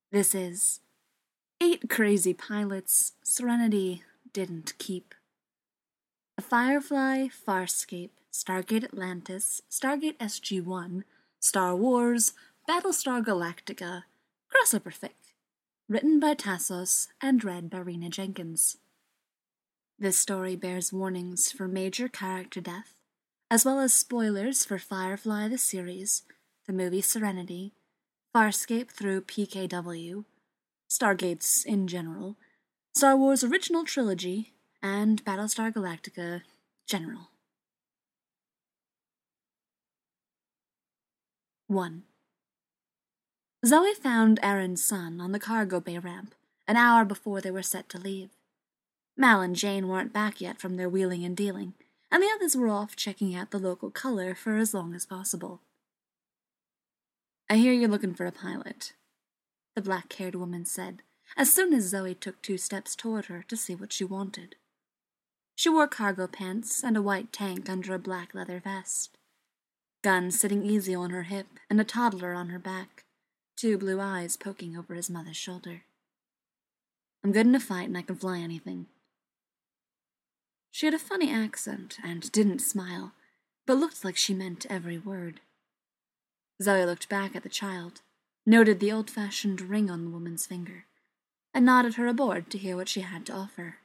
This is 8 Crazy Pilots Serenity Didn't Keep. A Firefly, Farscape, Stargate Atlantis, Stargate SG-1, Star Wars, Battlestar Galactica, Crossover Fic. Written by Tassos and read by Rena Jenkins. This story bears warnings for major character death, as well as spoilers for Firefly the series, the movie Serenity, Farscape through PKW, Stargates in general, Star Wars Original Trilogy, and Battlestar Galactica General. 1. Zoe found Aaron's son on the cargo bay ramp an hour before they were set to leave. Mal and Jane weren't back yet from their wheeling and dealing, and the others were off checking out the local color for as long as possible. "I hear you're looking for a pilot," the black-haired woman said, as soon as Zoe took 2 steps toward her to see what she wanted. She wore cargo pants and a white tank under a black leather vest. Gun sitting easy on her hip and a toddler on her back, 2 blue eyes poking over his mother's shoulder. "I'm good in a fight and I can fly anything." She had a funny accent and didn't smile, but looked like she meant every word. Zoe looked back at the child, noted the old-fashioned ring on the woman's finger, and nodded her aboard to hear what she had to offer.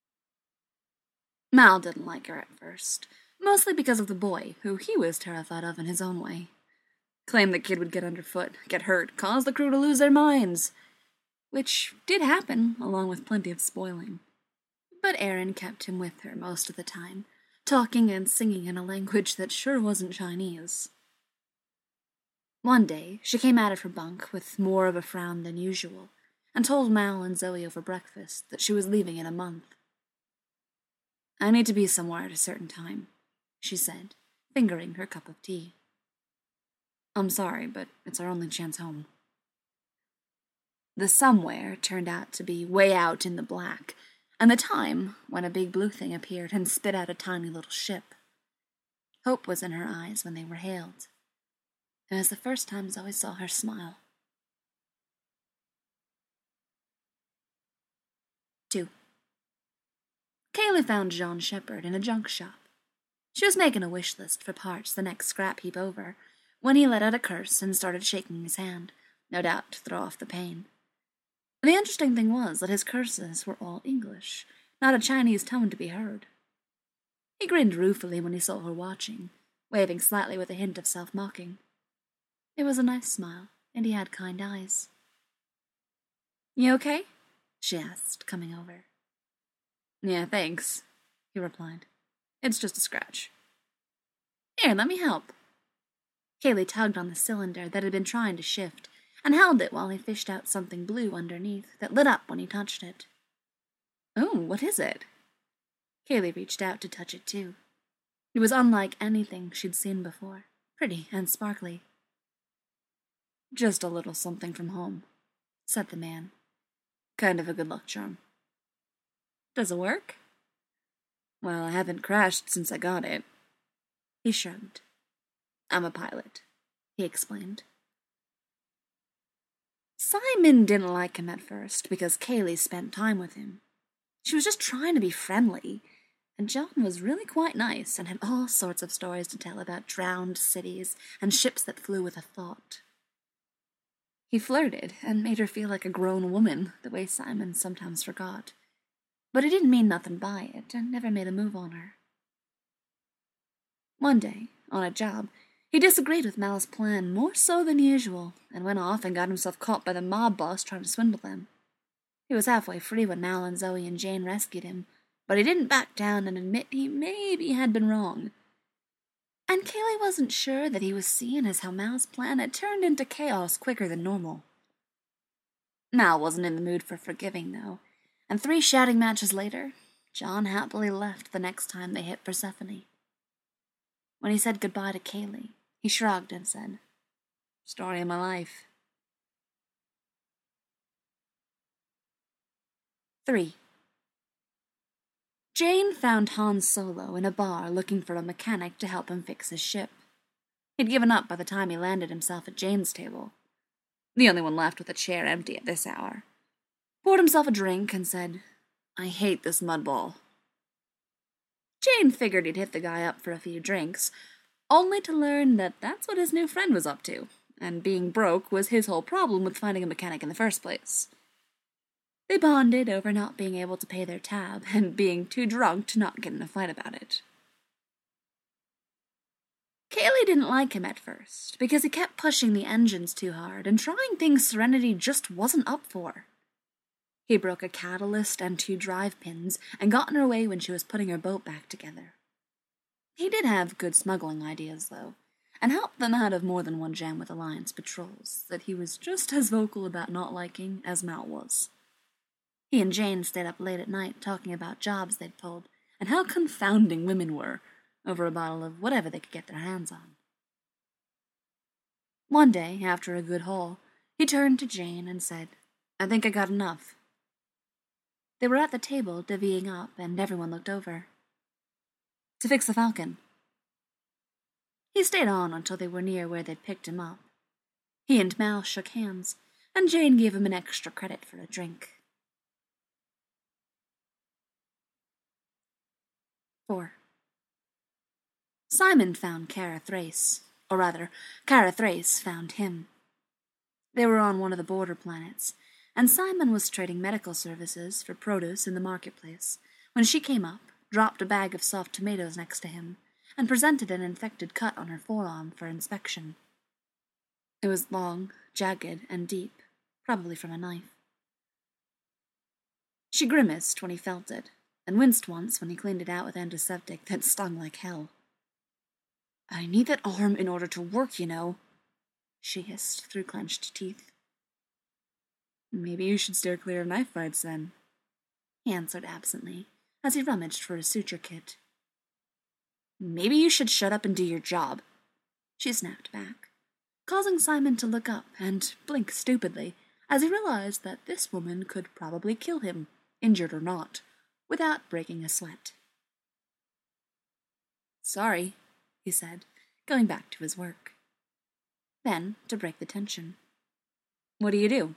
Mal didn't like her at first, mostly because of the boy, who he was terrified of in his own way. Claimed the kid would get underfoot, get hurt, cause the crew to lose their minds, which did happen, along with plenty of spoiling. But Aaron kept him with her most of the time, talking and singing in a language that sure wasn't Chinese. One day, she came out of her bunk with more of a frown than usual, and told Mal and Zoe over breakfast that she was leaving in a month. "I need to be somewhere at a certain time," she said, fingering her cup of tea. "I'm sorry, but it's our only chance home." The somewhere turned out to be way out in the black, and the time when a big blue thing appeared and spit out a tiny little ship. Hope was in her eyes when they were hailed. It was the first time Zoe saw her smile. 2. Kaylee found John Shepard in a junk shop. She was making a wish list for parts the next scrap heap over, when he let out a curse and started shaking his hand, no doubt to throw off the pain. The interesting thing was that his curses were all English, not a Chinese tone to be heard. He grinned ruefully when he saw her watching, waving slightly with a hint of self-mocking. It was a nice smile, and he had kind eyes. "You okay?" she asked, coming over. "Yeah, thanks," he replied. "It's just a scratch." "Here, let me help." Kaylee tugged on the cylinder that had been trying to shift, and held it while he fished out something blue underneath that lit up when he touched it. "Oh, what is it?" Kaylee reached out to touch it too. It was unlike anything she'd seen before, pretty and sparkly. "Just a little something from home," said the man. "Kind of a good luck charm." "Does it work?" "Well, I haven't crashed since I got it." He shrugged. "I'm a pilot," he explained. Simon didn't like him at first because Kaylee spent time with him. She was just trying to be friendly, and John was really quite nice and had all sorts of stories to tell about drowned cities and ships that flew with a thought. He flirted and made her feel like a grown woman, the way Simon sometimes forgot. But he didn't mean nothing by it, and never made a move on her. One day, on a job, he disagreed with Mal's plan more so than usual, and went off and got himself caught by the mob boss trying to swindle them. He was halfway free when Mal and Zoe and Jane rescued him, but he didn't back down and admit he maybe had been wrong. And Kaylee wasn't sure that he was seeing as how Mal's plan had turned into chaos quicker than normal. Mal wasn't in the mood for forgiving, though, and 3 shouting matches later, John happily left the next time they hit Persephone. When he said goodbye to Kaylee, he shrugged and said, "Story of my life." 3. Jane found Han Solo in a bar looking for a mechanic to help him fix his ship. He'd given up by the time he landed himself at Jane's table. the only one left with a chair empty at this hour, poured himself a drink and said, "I hate this mud ball." Jane figured he'd hit the guy up for a few drinks, only to learn that that's what his new friend was up to, and being broke was his whole problem with finding a mechanic in the first place. They bonded over not being able to pay their tab and being too drunk to not get in a fight about it. Kaylee didn't like him at first, because he kept pushing the engines too hard and trying things Serenity just wasn't up for. He broke a catalyst and 2 drive pins and got in her way when she was putting her boat back together. He did have good smuggling ideas, though, and helped them out of more than one jam with Alliance patrols that he was just as vocal about not liking as Mal was. He and Jane stayed up late at night talking about jobs they'd pulled and how confounding women were, over a bottle of whatever they could get their hands on. One day, after a good haul, he turned to Jane and said, "I think I got enough." They were at the table divvying up, and everyone looked over. "To fix the Falcon." He stayed on until they were near where they'd picked him up. He and Mal shook hands, and Jane gave him an extra credit for a drink. 4. Simon found Kara Thrace, or rather, Kara Thrace found him. They were on one of the border planets, and Simon was trading medical services for produce in the marketplace when she came up, dropped a bag of soft tomatoes next to him, and presented an infected cut on her forearm for inspection. It was long, jagged, and deep, probably from a knife. She grimaced when he felt it, and winced once when he cleaned it out with antiseptic that stung like hell. "I need that arm in order to work, you know," she hissed through clenched teeth. "Maybe you should steer clear of knife fights, then," he answered absently, as he rummaged for a suture kit. "Maybe you should shut up and do your job," she snapped back, causing Simon to look up and blink stupidly as he realized that this woman could probably kill him, injured or not, without breaking a sweat. "Sorry," he said, going back to his work. Then, to break the tension, "What do you do?"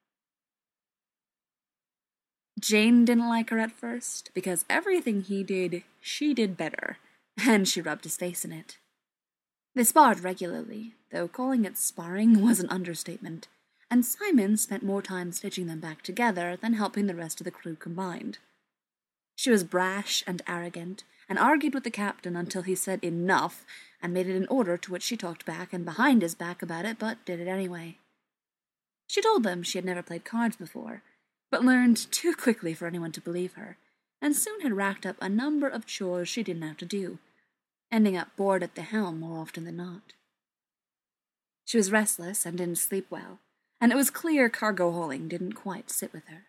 Jane didn't like her at first, because everything he did, she did better, and she rubbed his face in it. They sparred regularly, though calling it sparring was an understatement, and Simon spent more time stitching them back together than helping the rest of the crew combined. She was brash and arrogant, and argued with the captain until he said enough, and made it an order, to which she talked back and behind his back about it, but did it anyway. She told them she had never played cards before, but learned too quickly for anyone to believe her, and soon had racked up a number of chores she didn't have to do, ending up bored at the helm more often than not. She was restless and didn't sleep well, and it was clear cargo hauling didn't quite sit with her.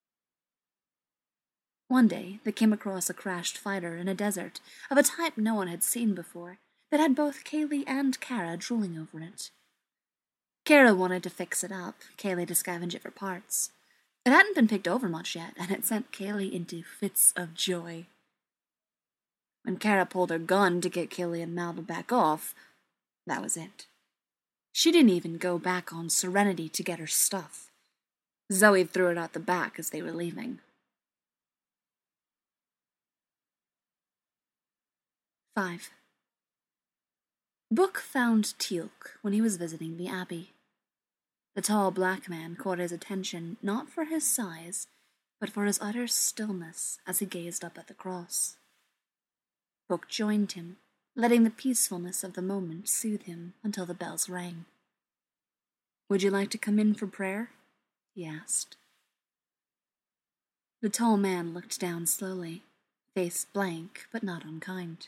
One day, they came across a crashed fighter in a desert of a type no one had seen before that had both Kaylee and Kara drooling over it. Kara wanted to fix it up, Kaylee to scavenge it for parts. It hadn't been picked over much yet, and it sent Kaylee into fits of joy. When Kara pulled her gun to get Kaylee and Mal to back off, that was it. She didn't even go back on Serenity to get her stuff. Zoe threw it out the back as they were leaving. 5. Book found Teal'c when he was visiting the Abbey. The tall black man caught his attention not for his size, but for his utter stillness as he gazed up at the cross. Book joined him, letting the peacefulness of the moment soothe him until the bells rang. "Would you like to come in for prayer?" he asked. The tall man looked down slowly, face blank but not unkind.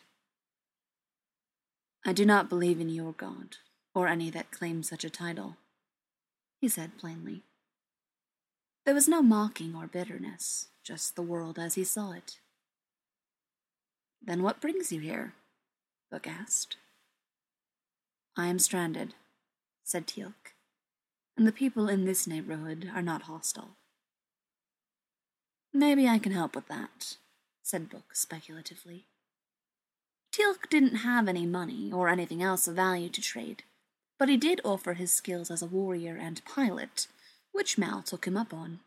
"I do not believe in your God, or any that claims such a title," he said plainly. There was no mocking or bitterness, just the world as he saw it. "Then what brings you here?" Book asked. "I am stranded," said Teal'c, "and the people in this neighborhood are not hostile." "Maybe I can help with that," said Book speculatively. Teal'c didn't have any money or anything else of value to trade, but he did offer his skills as a warrior and pilot, which Mal took him up on.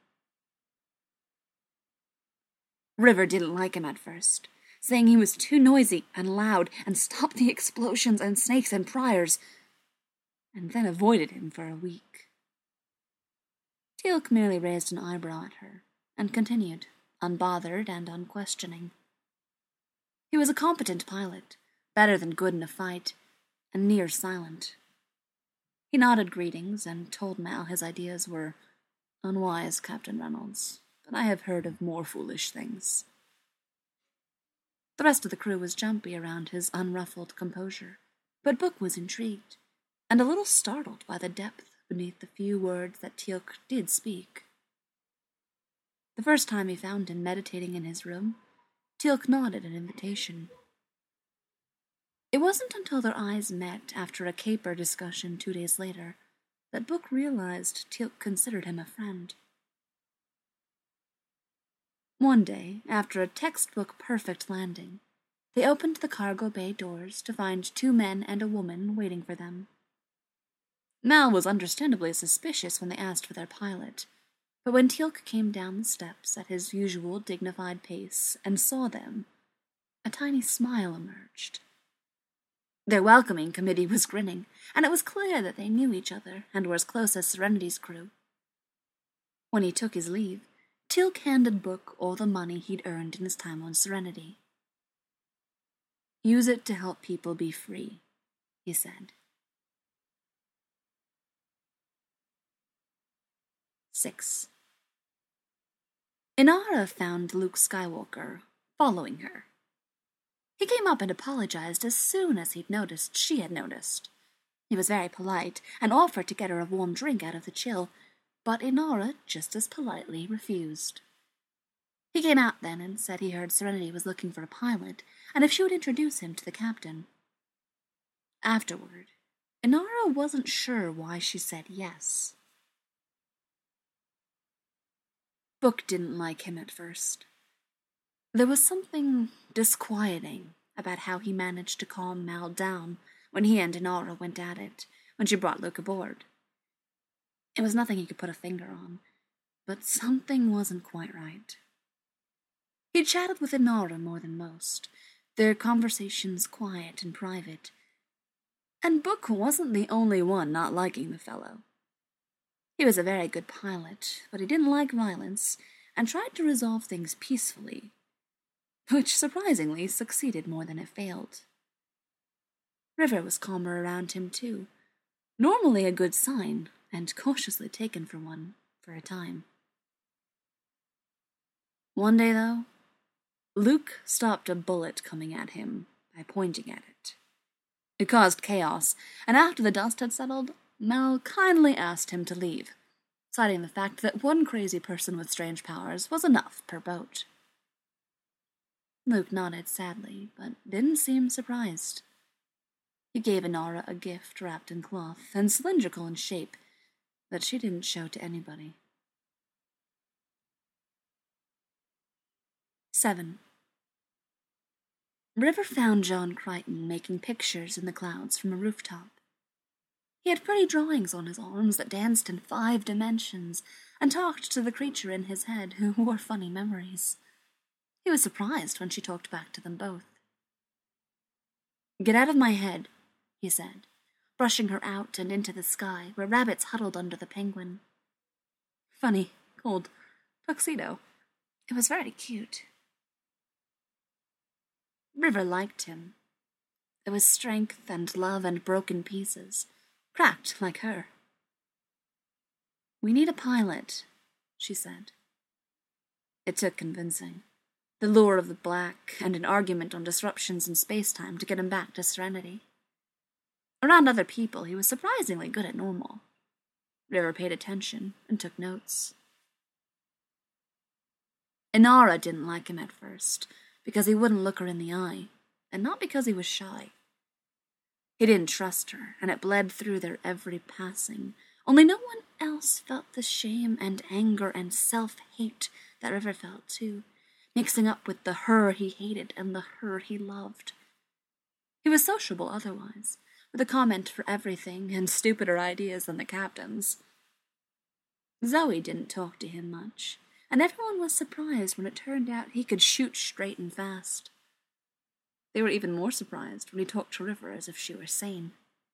River didn't like him at first, saying he was too noisy and loud and stopped the explosions and snakes and briars, and then avoided him for a week. Teal'c merely raised an eyebrow at her and continued, unbothered and unquestioning. He was a competent pilot, better than good in a fight, and near silent. He nodded greetings and told Mal his ideas were unwise, Captain Reynolds, but I have heard of more foolish things. The rest of the crew was jumpy around his unruffled composure, but Book was intrigued, and a little startled by the depth beneath the few words that Teal'c did speak. The first time he found him meditating in his room, Teal'c nodded an invitation. It wasn't until their eyes met after a caper discussion 2 days later that Book realized Teal'c considered him a friend. One day, after a textbook perfect landing, they opened the cargo bay doors to find 2 men and a woman waiting for them. Mal was understandably suspicious when they asked for their pilot, but when Teal'c came down the steps at his usual dignified pace and saw them, a tiny smile emerged. Their welcoming committee was grinning, and it was clear that they knew each other and were as close as Serenity's crew. When he took his leave, Teal'c handed Book all the money he'd earned in his time on Serenity. "Use it to help people be free," he said. 6. Inara found Luke Skywalker following her. He came up and apologized as soon as he'd noticed she had noticed. He was very polite and offered to get her a warm drink out of the chill, but Inara just as politely refused. He came out then and said he heard Serenity was looking for a pilot, and if she would introduce him to the captain. Afterward, Inara wasn't sure why she said yes. Book didn't like him at first. There was something disquieting about how he managed to calm Mal down when he and Inara went at it, when she brought Luke aboard. It was nothing he could put a finger on, but something wasn't quite right. He chatted with Inara more than most, their conversations quiet and private, and Book wasn't the only one not liking the fellow. He was a very good pilot, but he didn't like violence, and tried to resolve things peacefully, which surprisingly succeeded more than it failed. River was calmer around him, too, normally a good sign, and cautiously taken for one, for a time. One day, though, Luke stopped a bullet coming at him by pointing at it. It caused chaos, and after the dust had settled, Mal kindly asked him to leave, citing the fact that one crazy person with strange powers was enough per boat. Luke nodded sadly, but didn't seem surprised. He gave Inara a gift wrapped in cloth and cylindrical in shape that she didn't show to anybody. 7. River found John Crichton making pictures in the clouds from a rooftop. He had pretty drawings on his arms that danced in 5 dimensions and talked to the creature in his head who wore funny memories. He was surprised when she talked back to them both. "Get out of my head," he said, brushing her out and into the sky where rabbits huddled under the penguin. Funny, cold tuxedo. It was very cute. River liked him. There was strength and love and broken pieces, cracked like her. "We need a pilot," she said. It took convincing. The lure of the black, and an argument on disruptions in space-time to get him back to Serenity. Around other people, he was surprisingly good at normal. River paid attention and took notes. Inara didn't like him at first, because he wouldn't look her in the eye, and not because he was shy. He didn't trust her, and it bled through their every passing. Only no one else felt the shame and anger and self-hate that River felt too, mixing up with the her he hated and the her he loved. He was sociable otherwise, with a comment for everything and stupider ideas than the captain's. Zoe didn't talk to him much, and everyone was surprised when it turned out he could shoot straight and fast. They were even more surprised when he talked to River as if she were sane.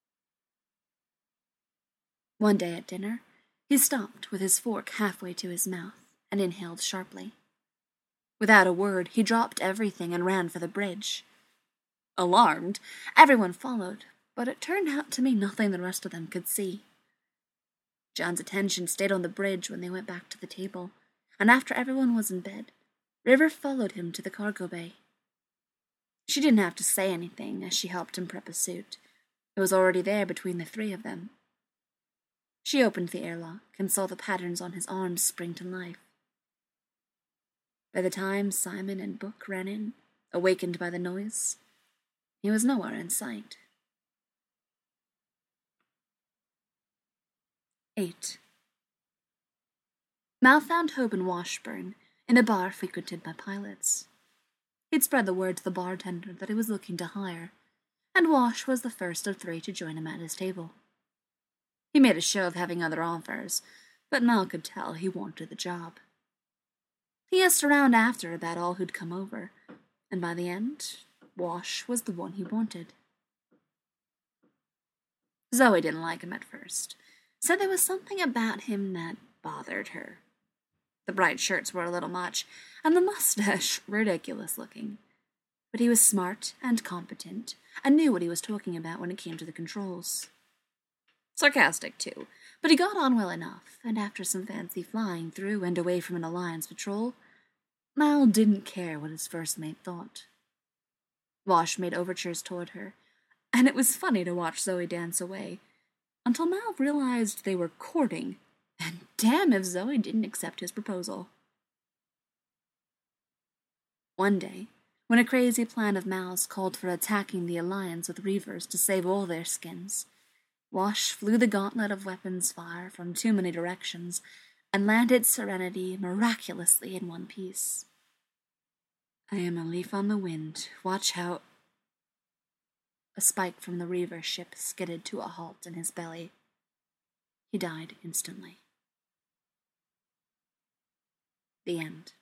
One day at dinner, he stopped with his fork halfway to his mouth and inhaled sharply. Without a word, he dropped everything and ran for the bridge. Alarmed, everyone followed, but it turned out to be nothing the rest of them could see. John's attention stayed on the bridge when they went back to the table, and after everyone was in bed, River followed him to the cargo bay. She didn't have to say anything as she helped him prep a suit. It was already there between the three of them. She opened the airlock and saw the patterns on his arms spring to life. By the time Simon and Book ran in, awakened by the noise, he was nowhere in sight. 8. Mal found Hope and Washburn in a bar frequented by pilots. He'd spread the word to the bartender that he was looking to hire, and Wash was the first of three to join him at his table. He made a show of having other offers, but Mal could tell he wanted the job. He asked around after about all who'd come over, and by the end, Wash was the one he wanted. Zoe didn't like him at first, said there was something about him that bothered her. The bright shirts were a little much, and the mustache ridiculous looking. But he was smart and competent, and knew what he was talking about when it came to the controls. Sarcastic, too, but he got on well enough, and after some fancy flying through and away from an Alliance patrol, Mal didn't care what his first mate thought. Wash made overtures toward her, and it was funny to watch Zoe dance away, until Mal realized they were courting, and damn if Zoe didn't accept his proposal. One day, when a crazy plan of Mal's called for attacking the Alliance with Reavers to save all their skins, Wash flew the gauntlet of weapons fire from too many directions and landed Serenity miraculously in one piece. I am a leaf on the wind. Watch how... A spike from the Reaver ship skidded to a halt in his belly. He died instantly. The end.